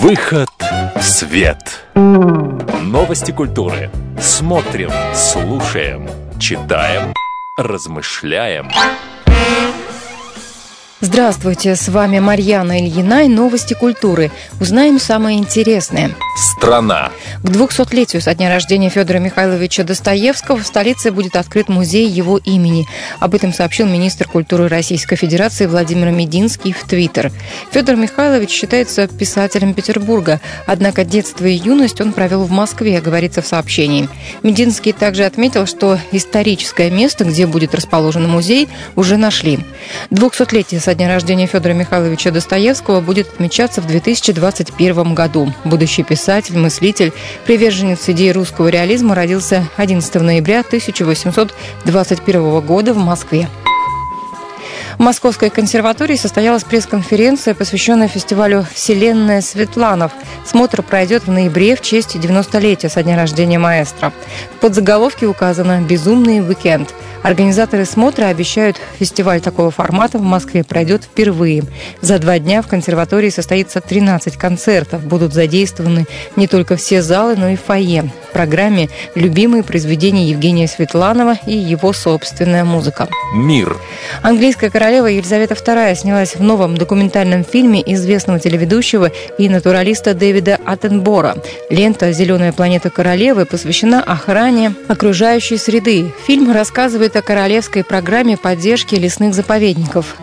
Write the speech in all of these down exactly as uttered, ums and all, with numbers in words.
Выход в свет. Новости культуры. Смотрим, слушаем, читаем, размышляем. Здравствуйте, с вами Марьяна Ильина и новости культуры. Узнаем самое интересное. Страна. К двухсотлетию со дня рождения Федора Михайловича Достоевского в столице будет открыт музей его имени. Об этом сообщил министр культуры Российской Федерации Владимир Мединский в Твиттер. Федор Михайлович считается писателем Петербурга, однако детство и юность он провел в Москве, говорится в сообщении. Мединский также отметил, что историческое место, где будет расположен музей, уже нашли. Двухсотлетие со дня рождения Федора Михайловича Достоевского будет отмечаться в две тысячи двадцать первом году. Будущий писатель, мыслитель, приверженец идеи русского реализма родился одиннадцатого ноября тысяча восемьсот двадцать первого года в Москве. В Московской консерватории состоялась пресс-конференция, посвященная фестивалю «Вселенная Светланов». Смотр пройдет в ноябре в честь девяностолетия со дня рождения маэстро. В подзаголовке указано «Безумный уикенд». Организаторы смотра обещают, фестиваль такого формата в Москве пройдет впервые. За два дня в консерватории состоится тринадцать концертов. Будут задействованы не только все залы, но и фойе. В программе любимые произведения Евгения Светланова и его собственная музыка. Мир. Английская королева Елизавета вторая снялась в новом документальном фильме известного телеведущего и натуралиста Дэвида Аттенбора. Лента «Зеленая планета королевы» посвящена охране окружающей среды. Фильм рассказывает о королевской программе поддержки лесных заповедников.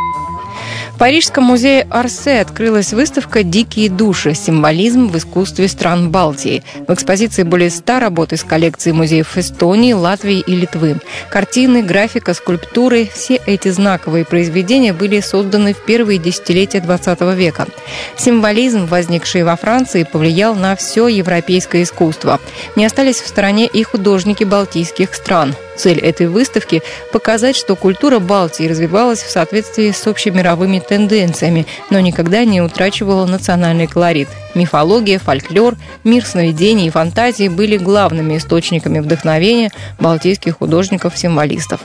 В Парижском музее Орсе открылась выставка «Дикие души. Символизм в искусстве стран Балтии». В экспозиции более ста работ из коллекции музеев Эстонии, Латвии и Литвы. Картины, графика, скульптуры – все эти знаковые произведения были созданы в первые десятилетия двадцатого века. Символизм, возникший во Франции, повлиял на все европейское искусство. Не остались в стороне и художники балтийских стран. Цель этой выставки – показать, что культура Балтии развивалась в соответствии с общемировыми тенденциями, но никогда не утрачивала национальный колорит. Мифология, фольклор, мир сновидений и фантазии были главными источниками вдохновения балтийских художников-символистов.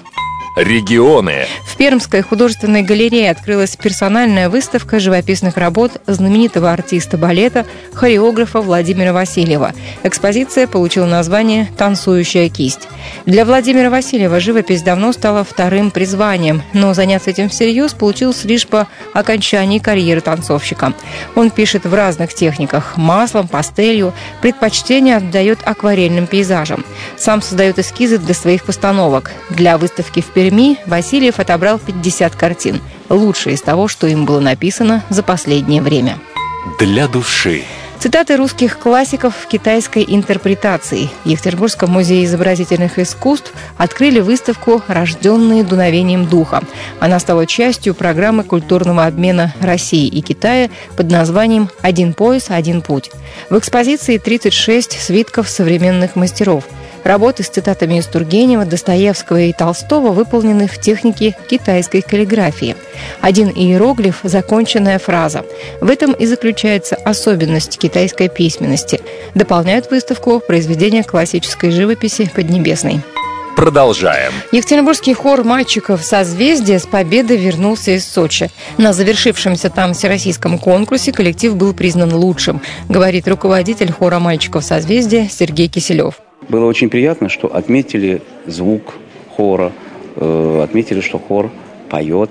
Регионы. В Пермской художественной галерее открылась персональная выставка живописных работ знаменитого артиста балета, хореографа Владимира Васильева. Экспозиция получила название «Танцующая кисть». Для Владимира Васильева живопись давно стала вторым призванием, но заняться этим всерьез получилось лишь по окончании карьеры танцовщика. Он пишет в разных техниках – маслом, пастелью, предпочтение отдает акварельным пейзажам. Сам создает эскизы для своих постановок. Для выставки в Перми Перми Васильев отобрал пятьдесят картин, лучшие из того, что им было написано за последнее время. Для души. Цитаты русских классиков в китайской интерпретации. В Екатеринбургском музее изобразительных искусств открыли выставку «Рожденные дуновением духа». Она стала частью программы культурного обмена России и Китая под названием «Один пояс, один путь». В экспозиции тридцать шесть свитков современных мастеров. Работы с цитатами из Тургенева, Достоевского и Толстого выполнены в технике китайской каллиграфии. Один иероглиф – законченная фраза. В этом и заключается особенность китайской письменности. Дополняют выставку произведения классической живописи Поднебесной. Продолжаем. Екатеринбургский хор мальчиков «Созвездие» с победой вернулся из Сочи. На завершившемся там всероссийском конкурсе коллектив был признан лучшим, говорит руководитель хора мальчиков «Созвездие» Сергей Киселев. Было очень приятно, что отметили звук хора, э, отметили, что хор поет.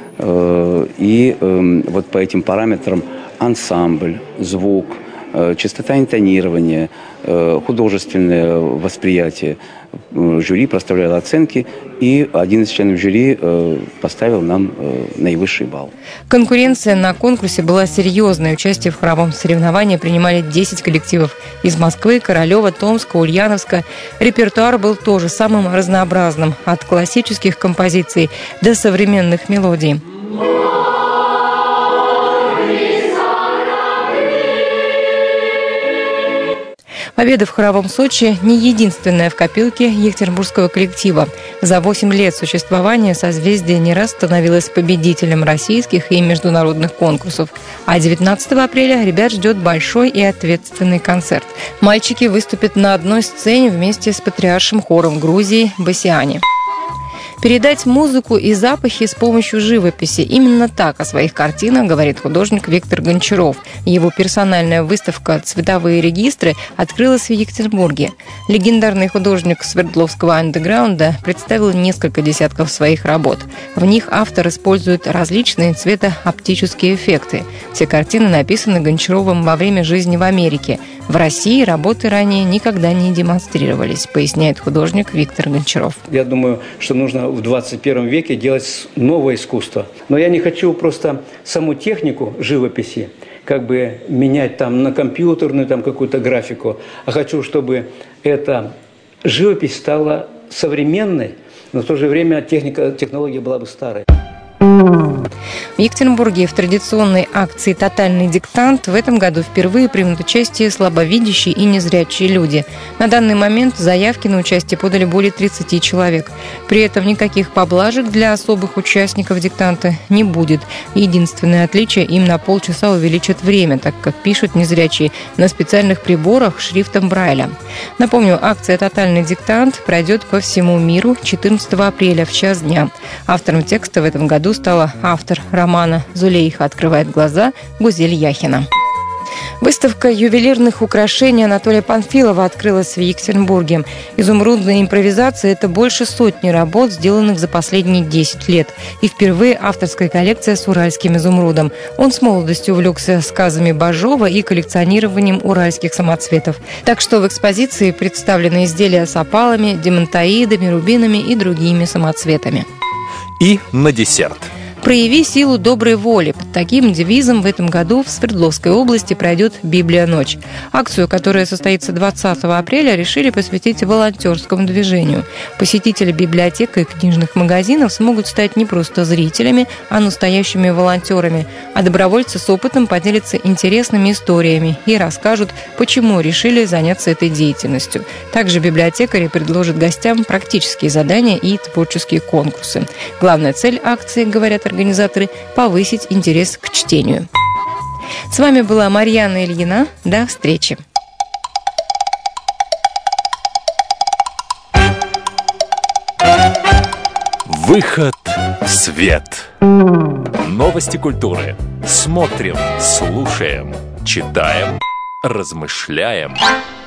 Э, и э, вот по этим параметрам ансамбль, звук, э, частота интонирования, э, художественное восприятие. Жюри проставляло оценки, и один из членов жюри э, поставил нам э, наивысший балл. Конкуренция на конкурсе была серьезной. Участие в хоровом соревновании принимали десять коллективов из Москвы, Королева, Томска, Ульяновска. Репертуар был тоже самым разнообразным, от классических композиций до современных мелодий. Победа в хоровом Сочи не единственная в копилке екатеринбургского коллектива. За восемь лет существования «Созвездие» не раз становилось победителем российских и международных конкурсов. А девятнадцатого апреля ребят ждет большой и ответственный концерт. Мальчики выступят на одной сцене вместе с патриаршим хором Грузии «Басиани». Передать музыку и запахи с помощью живописи. Именно так о своих картинах говорит художник Виктор Гончаров. Его персональная выставка «Цветовые регистры» открылась в Екатеринбурге. Легендарный художник Свердловского андеграунда представил несколько десятков своих работ. В них автор использует различные цветооптические эффекты. Все картины написаны Гончаровым во время жизни в Америке. В России работы ранее никогда не демонстрировались, поясняет художник Виктор Гончаров. Я думаю, что нужно в двадцать первом веке делать новое искусство. Но я не хочу просто саму технику живописи как бы менять там на компьютерную там какую-то графику, а хочу, чтобы эта живопись стала современной, но в то же время техника, технология была бы старой. В Екатеринбурге в традиционной акции «Тотальный диктант» в этом году впервые примут участие слабовидящие и незрячие люди. На данный момент заявки на участие подали более тридцати человек. При этом никаких поблажек для особых участников диктанта не будет. Единственное отличие – им на полчаса увеличат время, так как пишут незрячие на специальных приборах шрифтом Брайля. Напомню, акция «Тотальный диктант» пройдет по всему миру четырнадцатого апреля в час дня. Автором текста в этом году стала автор романа «Зулейха открывает глаза» Гузель Яхина. Выставка ювелирных украшений Анатолия Панфилова открылась в Екатеринбурге. Изумрудная импровизация – это больше сотни работ, сделанных за последние десять лет. И впервые авторская коллекция с уральским изумрудом. Он с молодости увлекся сказами Бажова и коллекционированием уральских самоцветов. Так что в экспозиции представлены изделия с опалами, демонтаидами, рубинами и другими самоцветами. И на десерт. «Прояви силу доброй воли». Под таким девизом в этом году в Свердловской области пройдет «Библия ночь». Акцию, которая состоится двадцатого апреля, решили посвятить волонтерскому движению. Посетители библиотек и книжных магазинов смогут стать не просто зрителями, а настоящими волонтерами. А добровольцы с опытом поделятся интересными историями и расскажут, почему решили заняться этой деятельностью. Также библиотекари предложат гостям практические задания и творческие конкурсы. Главная цель акции, говорят организаторы, повысить интерес к чтению. С вами была Марьяна Ильина. До встречи. Выход в свет. Новости культуры. Смотрим, слушаем, читаем, размышляем.